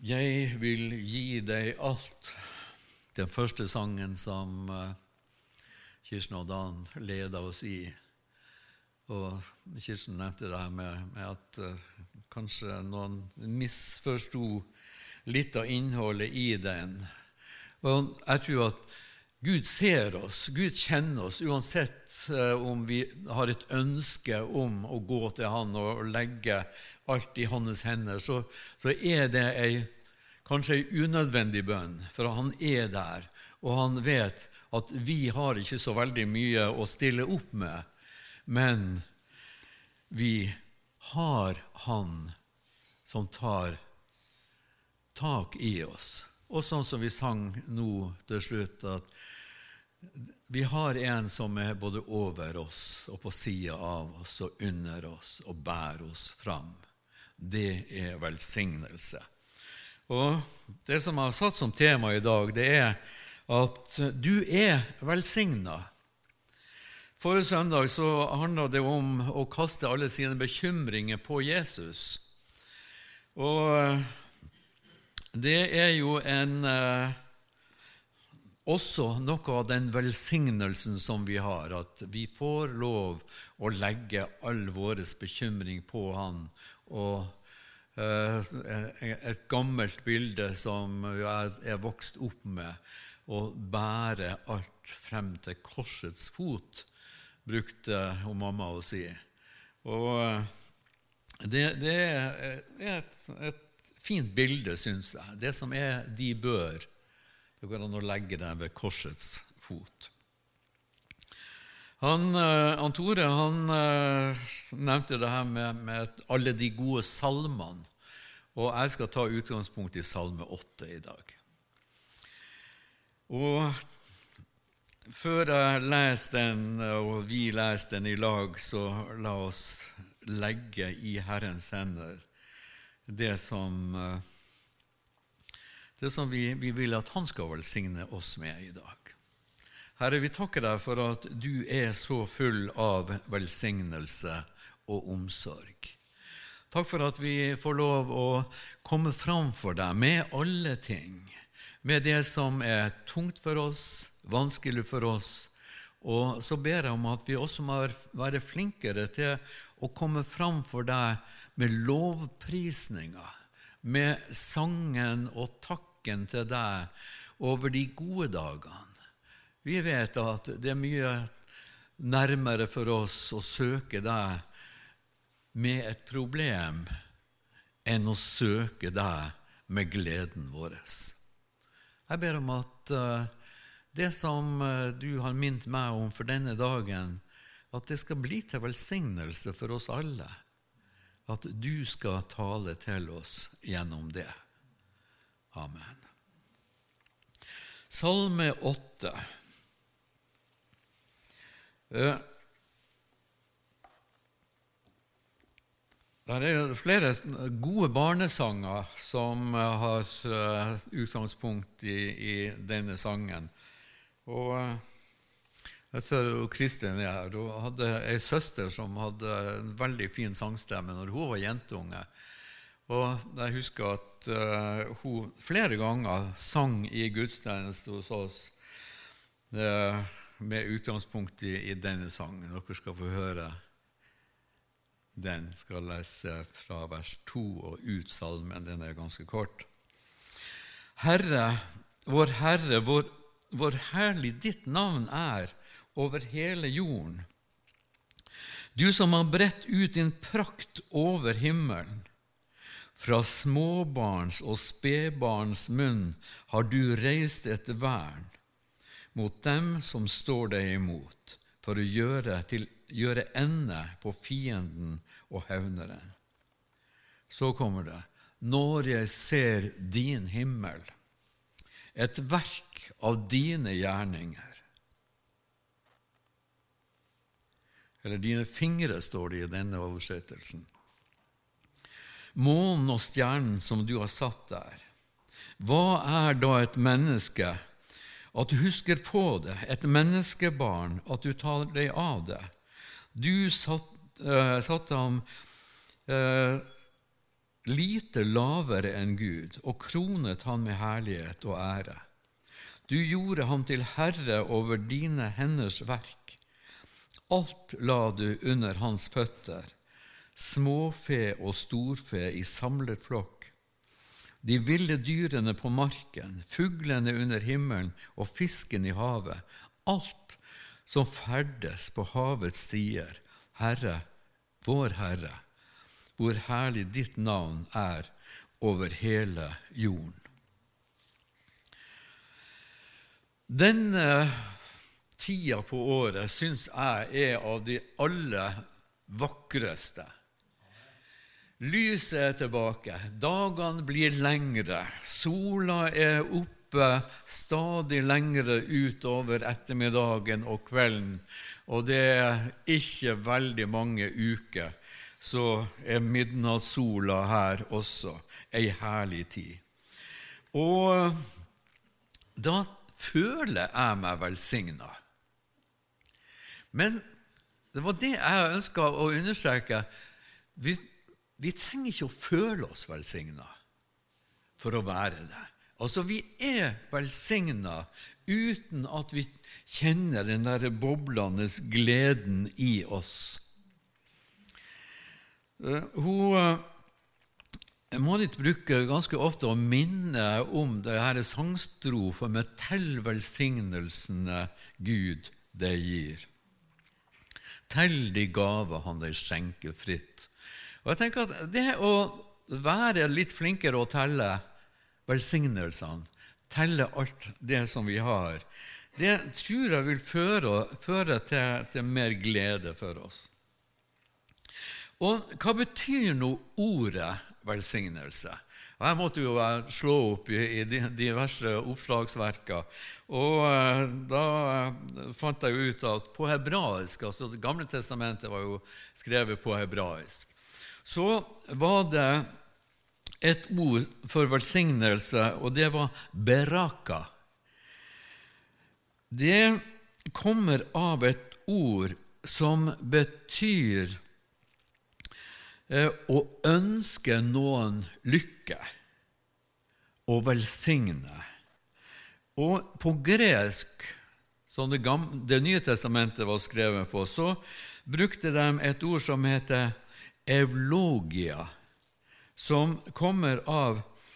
Jeg vil gi deg alt. Den første sangen som Kirsten og Dan ledet oss i. Og Kirsten nevnte det her med at kanskje noen misforstod litt av innholdet i den. Og jeg tror at Gud ser oss, Gud kjenner oss, uansett om vi har et ønske om å gå til han og legge alt i hans hender, så er det kanskje en unødvendig bønn, for han er der, og han vet at vi har ikke så veldig mye å stille opp med, men vi har han som tar tak i oss. Og sånn som vi sang nå til slutt, at vi har en som er både over oss og på siden av oss og under oss og bærer oss fram. Det er velsignelse. Og det som jeg har satt som tema i dag, det er at du er velsignet. Forrige søndag så handlet det om å kaste alle sine bekymringer på Jesus. Og det er jo også noe av den velsignelsen som vi har, at vi får lov å legge all vår bekymring på han. Og et gammelt bilde som jeg er vokst opp med, å bære alt frem til korsets fot, brukte hun mamma å si. Og det er et fint bilde, synes jeg. Det som er de bør, det går an å legge det ved korsets fot. Tore nevnte det her med alle de gode salmene, og jeg skal ta utgangspunkt i salme 8 i dag. Og før jeg leser den, og vi leser den i lag, så la oss legge i Herrens hender det som vi vil at han skal velsigne oss med i dag. Herre, vi takker deg for at du er så full av velsignelse og omsorg. Takk for at vi får lov å komme fram for deg med alle ting, med det som er tungt for oss, vanskelig for oss, og så ber jeg om at vi også må være flinkere til å komme fram for deg med lovprisninger, med sangen og takken til deg over de gode dagene. Vi vet at det er mye nærmere for oss å søke deg med et problem enn å søke deg med gleden vår. Jeg ber om at det som du har minnet meg om for denne dagen, at det skal bli til velsignelse for oss alle, at du skal tale til oss gjennom det. Amen. Salme 8. Det er flere gode barnesanger som har utgangspunkt i denne sangen. Og jeg ser jo Kristin er her. Hun hadde en søster som hadde en veldig fin sangstemme når hun var jentunge. Og jeg husker at hun flere ganger sang i gudstjeneste hos oss med utgangspunkt i denne sangen. Dere skal få høre den. Skal lese fra vers 2 og ut salmen. Den er ganske kort. Herre, hvor herlig ditt navn er over hele jorden. Du som har bredt ut din prakt over himmelen. Fra småbarns og spedbarns munn har du reist et vern mot dem som står deg imot, for å gjøre ende på fienden og hevneren. Så kommer det. Når jeg ser din himmel, et verk av dine gjerninger. Eller dine fingre, står det i denne oversettelsen. Månen og stjernen som du har satt der. Hva er da et menneske, at du husker på det, et menneskebarn, at du tar deg av det? Du satte ham lite lavere enn Gud, og kronet han med herlighet og ære. Du gjorde ham til herre over dine henders verk. Alt la du under hans føtter, småfe og storfe i samlet flokk. De ville dyrene på marken, fuglene under himmelen og fisken i havet, alt som ferdes på havets stier. Herre, vår Herre, hvor herlig ditt navn er over hele jorden. Denne tida på året synes jeg er av de aller vakreste. Lyset er tilbake, dagene blir lengre, sola er oppe stadig lengre utover ettermiddagen og kvelden, og det er ikke veldig mange uker, så er midnattssola her også en herlig tid. Og da føler jeg meg velsignet. Men det var det jeg ønsket å understreke. Vi trenger ikke å føle oss velsignet for å være det. Altså, vi er velsignet uten at vi kjenner den der boblende gleden i oss. Marit bruker ganske ofte å minne om det her sangstrofen med «Tell velsignelsene Gud det gir. Tell de gave han deg skjenker fritt». Og jeg tenker at det å være litt flinkere å telle velsignelsene, telle alt det som vi har, det tror jeg vil føre til mer glede for oss. Og hva betyr nå ordet velsignelse? Og jeg måtte jo slå opp i diverse oppslagsverker, og da fant jeg ut at på hebraisk, altså det gamle testamentet var jo skrevet på hebraisk, så var det et ord for velsignelse, og det var beraka. Det kommer av et ord som betyr å ønske noen lykke og velsigne. Og på gresk, som det nye testamentet var skrevet på, så brukte de et ord som heter evlogia, som kommer av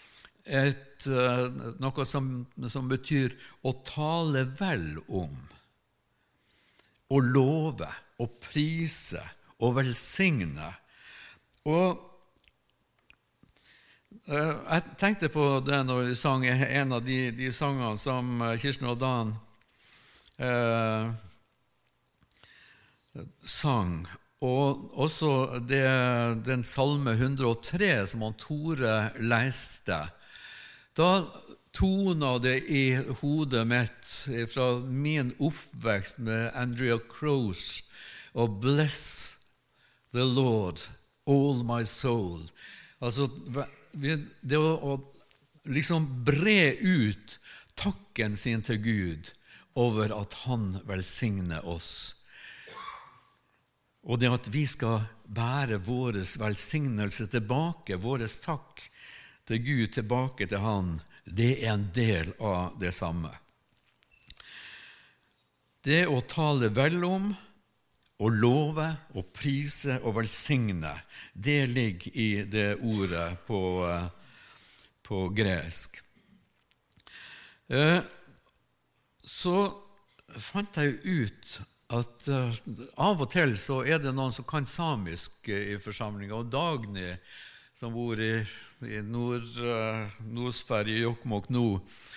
noe som betyr å tale vel om, å love, å prise, å velsigne. Og jeg tenkte på det når jeg sang en av de sangene som Kirsten og Dan sang, og også den salme 103 som han Tore leste. Da tonet det i hodet mitt fra min oppvekst med Andrea Crowes og «Bless the Lord, all my soul». Altså, det å liksom bre ut takken sin til Gud over at han velsigner oss. Og det at vi skal bære vår velsignelse tilbake, vår takk til Gud tilbake til han, det er en del av det samme. Det å tale vel om, å love, å prise og velsigne, det ligger i det ordet på gresk. Så fant jeg ut at av og til så er det noen som kan samisk i forsamlingen, og Dagny, som bor i Nord-Sverige, Jokkmokk nå,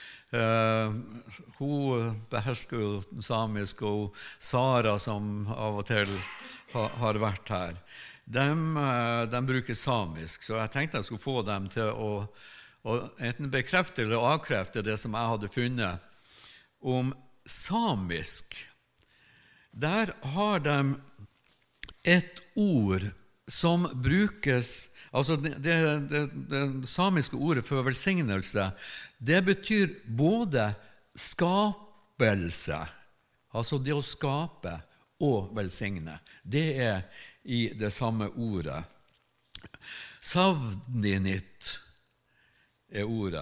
hun behersker jo samisk, og Sara, som av og til har vært her, de bruker samisk, så jeg tenkte jeg skulle få dem til å enten bekrefte eller avkrefte det som jeg hadde funnet om samisk. Der har de et ord som brukes, altså det samiske ordet for velsignelse, det betyr både skapelse, altså det å skape og velsigne. Det er i det samme ordet. Savninit ordet.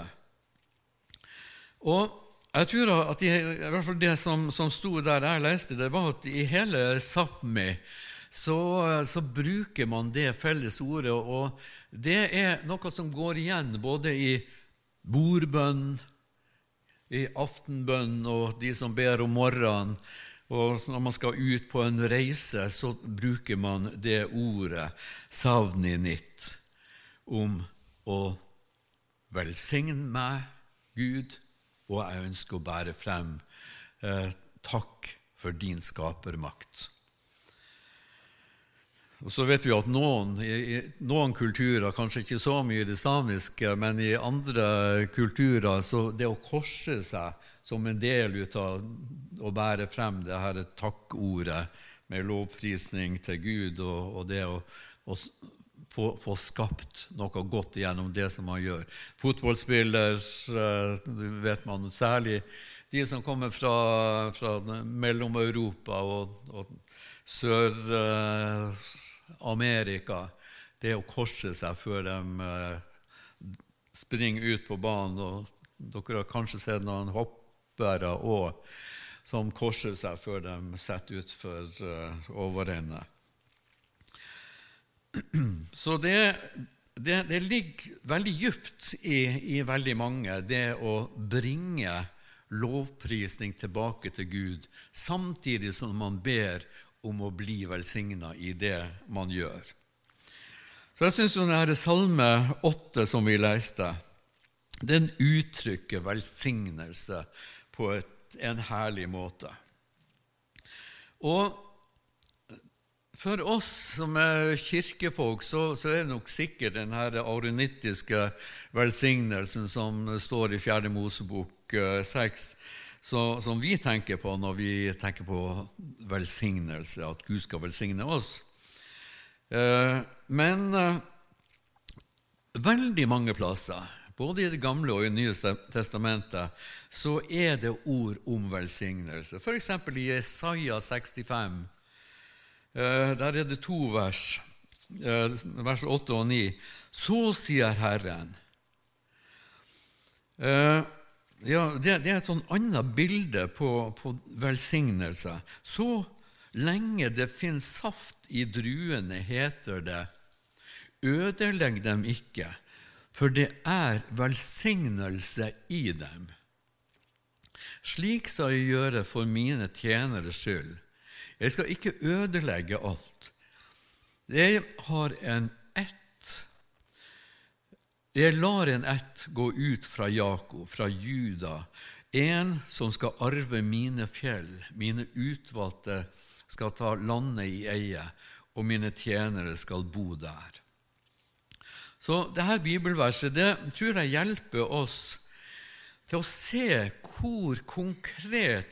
Og jeg tror at i hvert fall det som stod der jeg leste, det var at i hele Sápmi så bruker man det felles ordet, og det noe som går igjen både i bordbønn, i aftenbønn og de som ber om morgenen, og når man skal ut på en reise, så bruker man det ordet savninit om å velsigne meg, Gud, og jeg ønsker å bære frem takk for din skapermakt. Og så vet vi at noen kulturer, kanskje ikke så mye i det samiske, men i andre kulturer, så det å korse seg som en del av å bære frem det her takkordet med lovprisning til Gud, og det å få skapt noe godt gjennom det som man gjør. Fotballspiller, vet man særlig, de som kommer fra Mellom-Europa og Sør-Amerika, det å korse seg før de springer ut på banen, og dere har kanskje sett noen hoppere også, som korser seg før de setter ut for overrennet. Så det ligger veldig djupt i veldig mange, det å bringe lovprisning tilbake til Gud, samtidig som man ber om å bli velsignet i det man gjør. Så jeg synes jo denne Salme 8 som vi leste, den uttrykker velsignelse på en herlig måte. Og for oss som kirkefolk, så det nok sikkert denne aronittiske velsignelsen som står i 4. Mosebok 6, som vi tenker på når vi tenker på velsignelse, at Gud skal velsigne oss. Men veldig mange plasser, både i det gamle og i det nye testamentet, så det ord om velsignelse. For eksempel i Jesaja 65, der det 2 vers, vers 8 og 9. Så sier Herren. Det et sånn annet bilde på velsignelse. Så lenge det finnes saft i druene, heter det, ødelegg dem ikke, for det velsignelse i dem. Slik skal jeg gjøre for mine tjeneres skyld. Jeg skal ikke ødelegge alt. Jeg lar en ett gå ut fra Jakob, fra Juda, en som skal arve mine fjell, mine utvalgte skal ta landet i eie, og mine tjenere skal bo der. Så dette bibelverset, det tror jeg hjelper oss til å se hvor konkret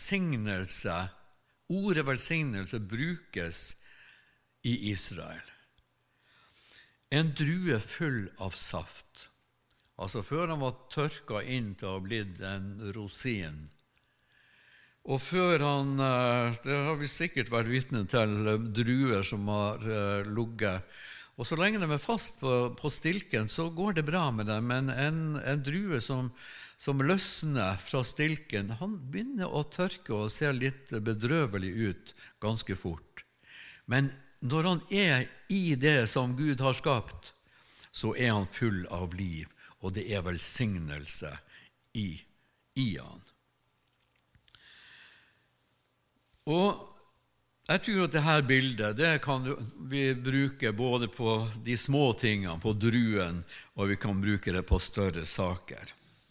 ordet velsignelse brukes i Israel. En drue full av saft. Altså før han var tørket inn til å ha blitt en rosin. Og før det har vi sikkert vært vitne til druer som har lugget. Og så lenge de fast på stilken, så går det bra med dem. Men en drue som løsner fra stilken, han begynner å tørke og ser litt bedrøvelig ut ganske fort. Men når han i det som Gud har skapt, så han full av liv, og det velsignelse i han. Og jeg tror at dette bildet, det kan vi bruke både på de små tingene, på druen, og vi kan bruke det på større saker.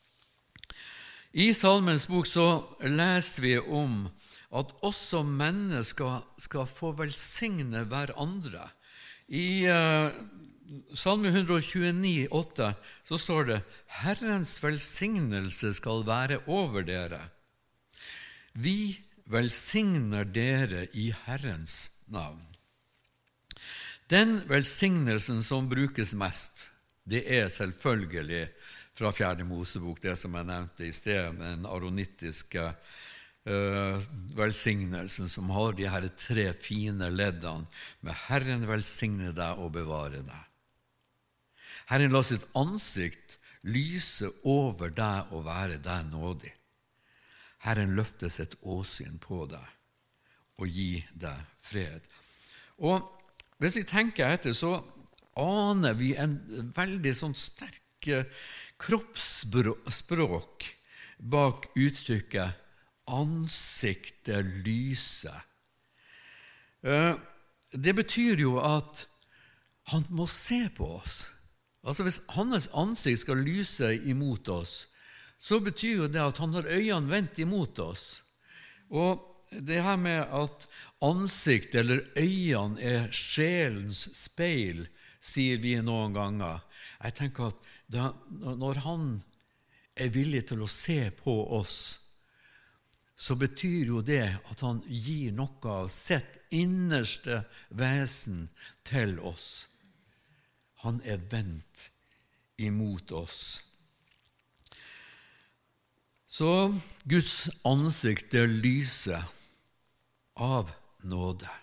I Salmens bok så leste vi om at også mennesker skal få velsigne hverandre. I Salme 129,8 så står det: Herrens velsignelse skal være over dere. Vi velsigner dere i Herrens navn. Den velsignelsen som brukes mest, det selvfølgelig fra 4. Mosebok, det som jeg nevnte i sted, den aronittiske velsignelsen som har de her 3 fine leddene med Herren velsigne deg og bevare deg. Herren la sitt ansikt lyse over deg og være deg nådig. Herren løfte sitt åsyn på deg og gi deg fred. Og hvis jeg tenker etter, så aner vi en veldig sånn sterk kroppsspråk bak uttrykket ansiktet lyse. Det betyr jo at han må se på oss. Altså hvis hans ansikt skal lyse imot oss, så betyr jo det at han har øynene vendt imot oss. Og det her med at ansikt eller øynene er sjelens speil, sier vi noen ganger. Jeg tenker at når han er villig til å se på oss, så betyr jo det at han gir noe av sitt innerste vesen til oss. Han er vendt imot oss. Så Guds ansikt lyser av nåde.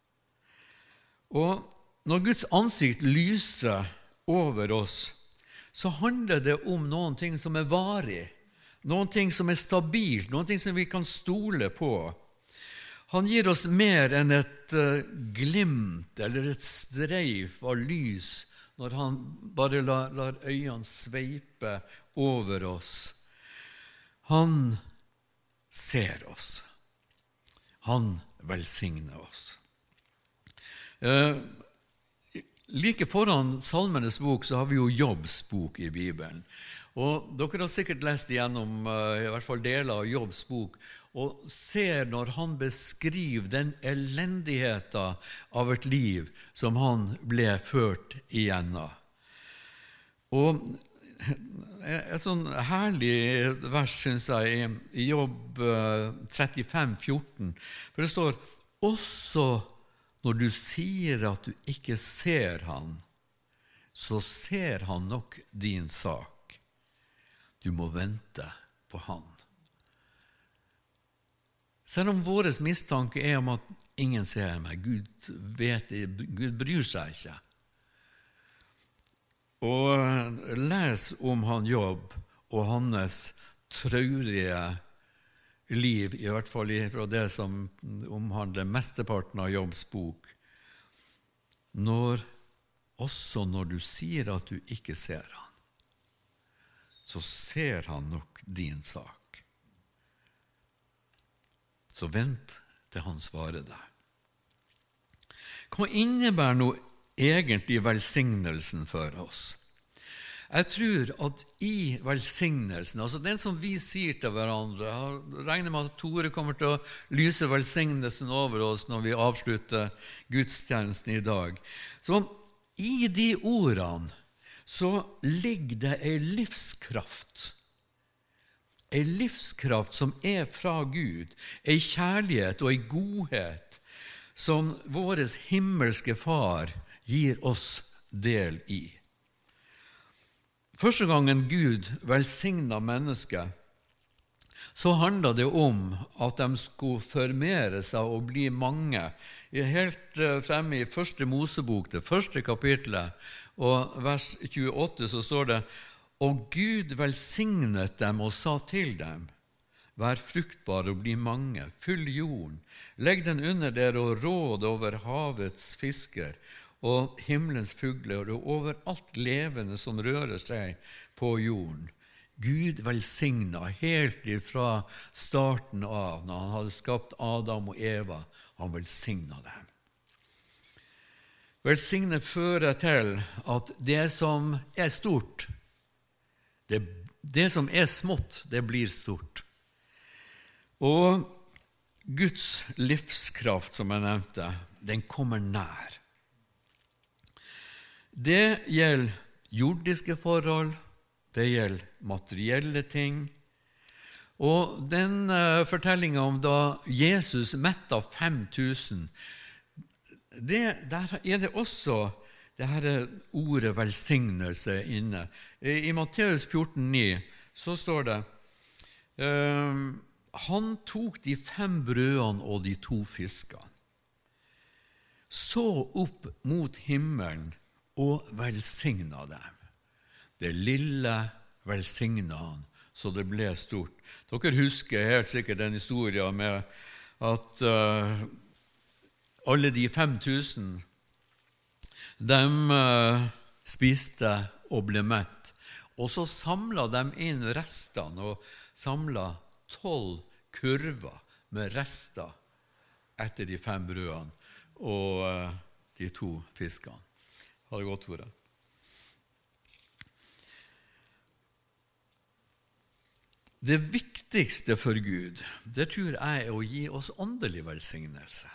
Og når Guds ansikt lyser over oss, så handler det om noen ting som er varig, noen ting som er stabilt, noen ting som vi kan stole på. Han gir oss mer enn et glimt eller et streif av lys når han bare lar øynene sveipe over oss. Han ser oss. Han velsigner oss. Like foran Salmenes bok så har vi jo Jobbs bok i Bibelen. Og dere har sikkert lest igjennom i hvert fall deler av Jobbs bok, og ser når han beskriver den elendigheten av et liv som han ble ført igjennom. Og et sånn herlig vers, synes jeg, i Jobb 35,14, for det står, også når du sier at du ikke ser han, så ser han nok din sak. Du må vente på han. Selv om vår mistanke er om at ingen ser meg, Gud vet det, Gud bryr seg ikke. Og les om han Jobb og hans traurige liv, i hvert fall fra det som omhandler mesteparten av Jobbs bok. Også når du sier at du ikke ser han, så ser han nok din sak. Så vent til han svarer deg. Hva innebærer nå egentlig velsignelsen for oss? Jeg tror at i velsignelsen, altså den som vi sier til hverandre, jeg regner med at Tore kommer til å lyse velsignelsen over oss når vi avslutter gudstjenesten i dag. Så i de ordene så ligger det en livskraft. En livskraft som er fra Gud, en kjærlighet og en godhet som vår himmelske far gir oss del i. Første gangen Gud velsignet mennesket, så handlet det om at de skulle formere seg og bli mange. Helt fremme i første Mosebok, det første kapitlet, og vers 28, så står det, og Gud velsignet dem og sa til dem, vær fruktbare og bli mange, fyll jorden, legg den under dere og råd over havets fisker og himmelens fugler og over alt levende som rører seg på jorden. Gud velsignet helt fra starten av, når han hadde skapt Adam og Eva, han velsignet dem. Velsignet fører til at det som er stort, det som er smått, det blir stort. Og Guds livskraft, som jeg nevnte, den kommer nær. Det gjelder jordiske forhold, det gjelder materielle ting. Og den fortellingen om da Jesus mettet 5000, der er det også det her ordet velsignelse inne. I Matteus 14,9 så står det, han tok de 5 brødene og de 2 fiskene, så opp mot himmelen og velsignet dem. det lille velsignet han, så det ble stort. Dere husker helt sikkert den historien med at alle de 5000, de spiste og ble mett. Og så samlet de inn restene og samlet 12 kurver med rester etter de 5 brødene og de 2 fiskene. Har det gått, Tore? Det viktigste for Gud, det tror jeg er å gi oss åndelig velsignelse.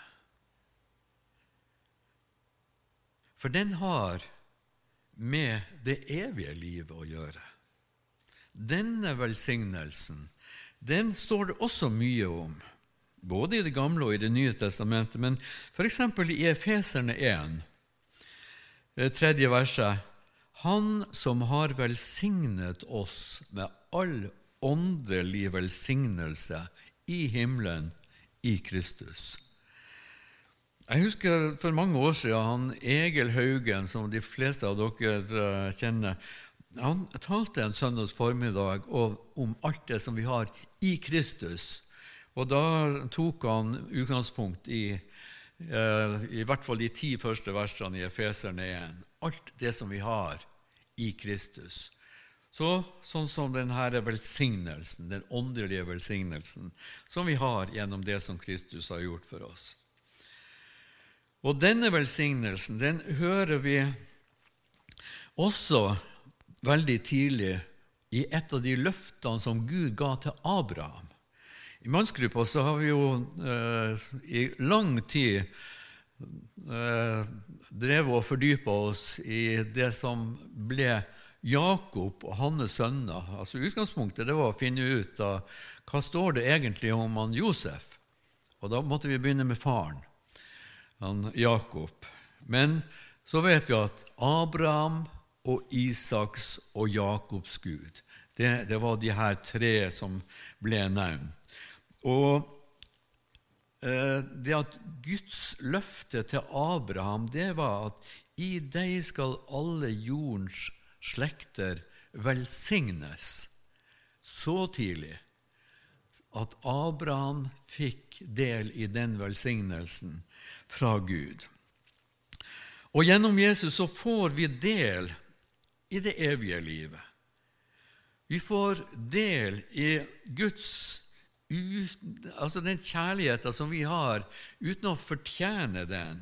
For den har med det evige livet å gjøre. Denne velsignelsen, den står det også mye om, både i det gamle og i det nye testamentet, men for eksempel i Efeserne 1, 3. verset, han som har velsignet oss med all åndelig velsignelse i himmelen i Kristus. Jeg husker for mange år siden han Egil Haugen, som de fleste av dere kjenner, han talte en søndags formiddag om alt det som vi har i Kristus. Og da tok han utgangspunkt i hvert fall de 10 første versene i Efeserne 1. Alt det som vi har i Kristus. Sånn som denne velsignelsen, den åndelige velsignelsen, som vi har gjennom det som Kristus har gjort for oss. Og denne velsignelsen, den hører vi også veldig tidlig i et av de løftene som Gud ga til Abraham. I mannsgruppa så har vi jo i lang tid drevet og fordypet oss i det som ble Jakob og hans sønner. Altså utgangspunktet det var å finne ut av hva står det egentlig om han Josef. Og da måtte vi begynne med faren, han Jakob. Men så vet vi at Abraham og Isaks og Jakobs Gud, det var de her 3 som ble nevnt. Og det at Guds løfte til Abraham, det var at i deg skal alle jordens slekter velsignes, så tidlig at Abraham fikk del i den velsignelsen fra Gud. Og gjennom Jesus så får vi del i det evige livet. Vi får del i Guds altså den kjærligheten som vi har uten å fortjene den.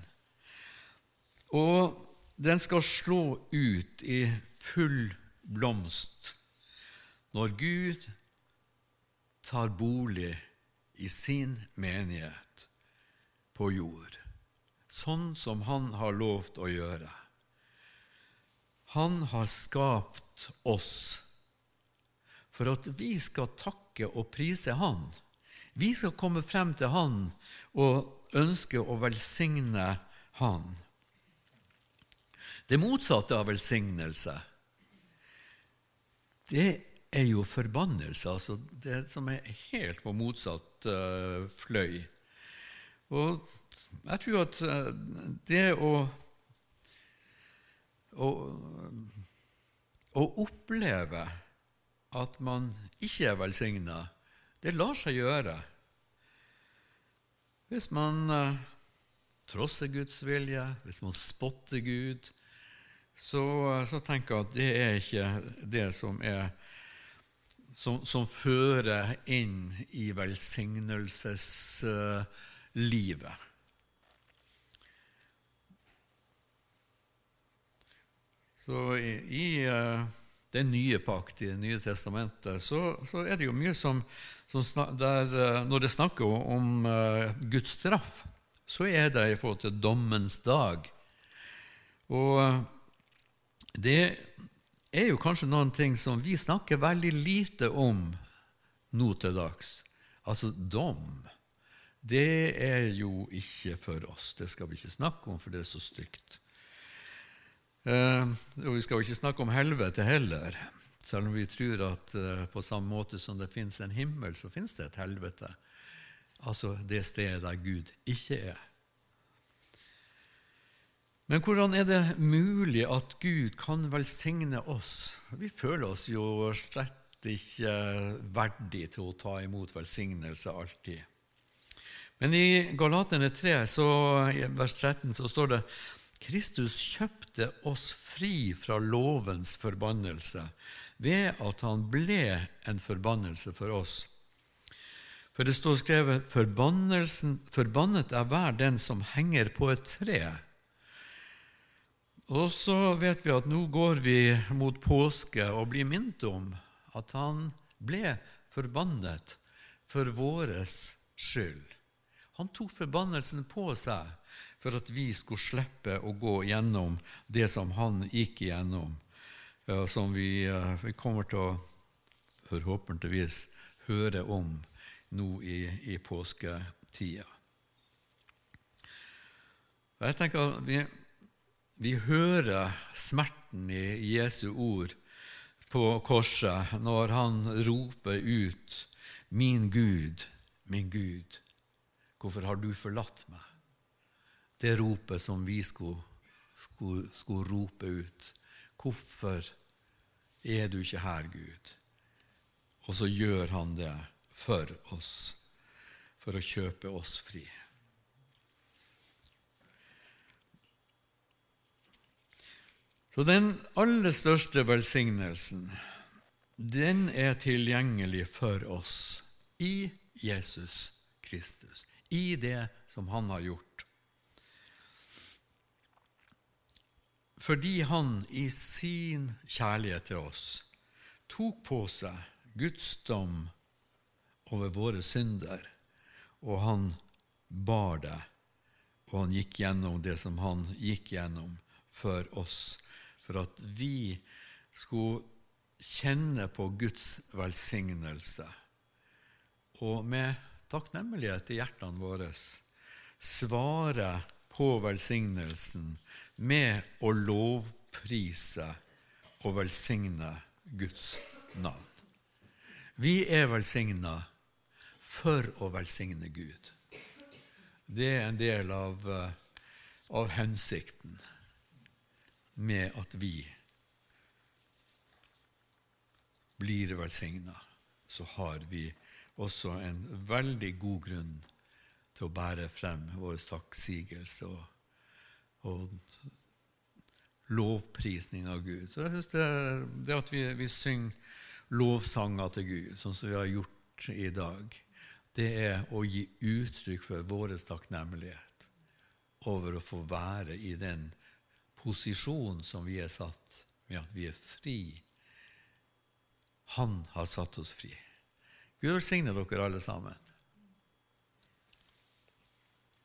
Og den skal slå ut i full blomst når Gud tar bolig i sin menighet på jord, sånn som han har lovt å gjøre. Han har skapt oss for at vi skal takke og prise han. Vi skal komme frem til han og ønske å velsigne han. Det motsatte av velsignelse, det er jo forbannelse, altså det som er helt på motsatt fløy. Og jeg tror at det å oppleve at man ikke er velsignet, det lar seg gjøre. Hvis man trosser Guds vilje, hvis man spotter Gud, så tenker jeg at det er ikke det som fører inn i velsignelseslivet. Så i den nye pakt, i det nye testamentet, så er det jo mye som når det snakker om Guds straff, så er det i forhold til dommens dag. Og det er jo kanskje noen ting som vi snakker veldig lite om nå til dags. Altså dom, det er jo ikke for oss. Det skal vi ikke snakke om, for det er så stygt. Og vi skal jo ikke snakke om helvete heller, selv om vi tror at på samme måte som det finnes en himmel, så finnes det et helvete. Altså det stedet der Gud ikke er. Men hvordan er det mulig at Gud kan velsigne oss? Vi føler oss jo slett ikke verdig til å ta imot velsignelse alltid. Men i Galaterne 3, i vers 13, så står det: Kristus kjøpte oss fri fra lovens forbannelse ved at han ble en forbannelse for oss. For det står skrevet: forbannet er hver den som henger på et tre. Og så vet vi at nå går vi mot påske og blir minnet om at han ble forbannet for våres skyld. Han tok forbannelsen på seg for at vi skulle slippe å gå gjennom det som han gikk igjennom, som vi kommer til å forhåpentligvis høre om nå i påsketida. Jeg tenker at vi hører smerten i Jesu ord på korset når han roper ut: min Gud, hvorfor har du forlatt meg? Det ropet som vi skulle rope ut. Hvorfor er du ikke her, Gud? Og så gjør han det for oss, for å kjøpe oss fri. Så den aller største velsignelsen, den er tilgjengelig for oss i Jesus Kristus, i det som han har gjort. Fordi han i sin kjærlighet til oss tok på seg Guds dom over våre synder, og han bar det, og han gikk gjennom det som han gikk gjennom for oss, for at vi skulle kjenne på Guds velsignelse, og med takknemlighet i hjertene våre svare på velsignelsen med å lovprise og velsigne Guds navn. Vi er velsignet for å velsigne Gud. Det er en del av hensikten med at vi blir velsignet. Så har vi også en veldig god grunn til å bære frem vår takksigelse og lovprisning av Gud. Så jeg synes det at vi synger lovsanger til Gud, sånn som vi har gjort i dag, det er å gi uttrykk for vår takknemlighet over å få være i den posisjon som vi er satt, med at vi er fri. Han har satt oss fri. Gud velsigne dere alle sammen.